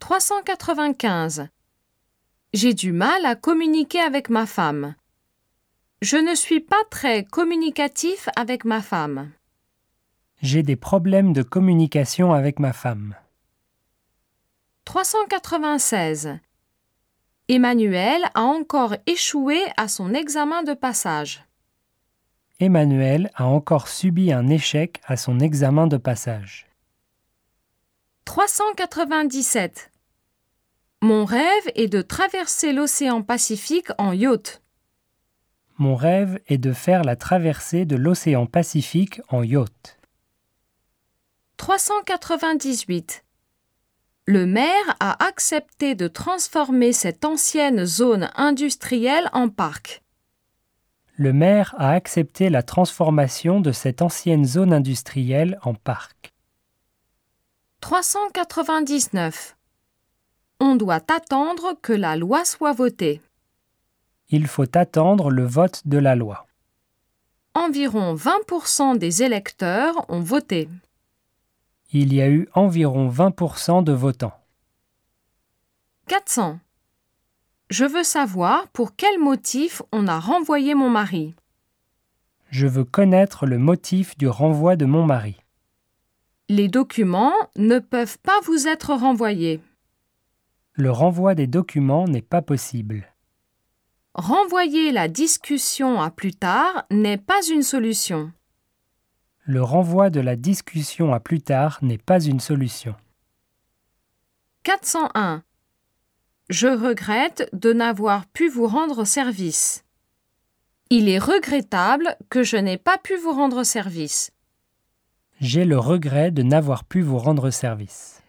395. J'ai du mal à communiquer avec ma femme. Je ne suis pas très communicatif avec ma femme. J'ai des problèmes de communication avec ma femme. 396. Emmanuel a encore échoué à son examen de passage. Emmanuel a encore subi un échec à son examen de passage. 397. Mon rêve est de traverser l'océan Pacifique en yacht. Mon rêve est de faire la traversée de l'océan Pacifique en yacht. 398. Le maire a accepté de transformer cette ancienne zone industrielle en parc. Le maire a accepté la transformation de cette ancienne zone industrielle en parc. 399. On doit attendre que la loi soit votée. Il faut attendre le vote de la loi. Environ 20% des électeurs ont voté. Il y a eu environ 20% de votants. 400. Je veux savoir pour quel motif on a renvoyé mon mari. Je veux connaître le motif du renvoi de mon mari. Les documents ne peuvent pas vous être renvoyés. Le renvoi des documents n'est pas possible. Renvoyer la discussion à plus tard n'est pas une solution. Le renvoi de la discussion à plus tard n'est pas une solution. 401. Je regrette de n'avoir pu vous rendre service. Il est regrettable que je n'ai pas pu vous rendre service. J'ai le regret de n'avoir pu vous rendre service.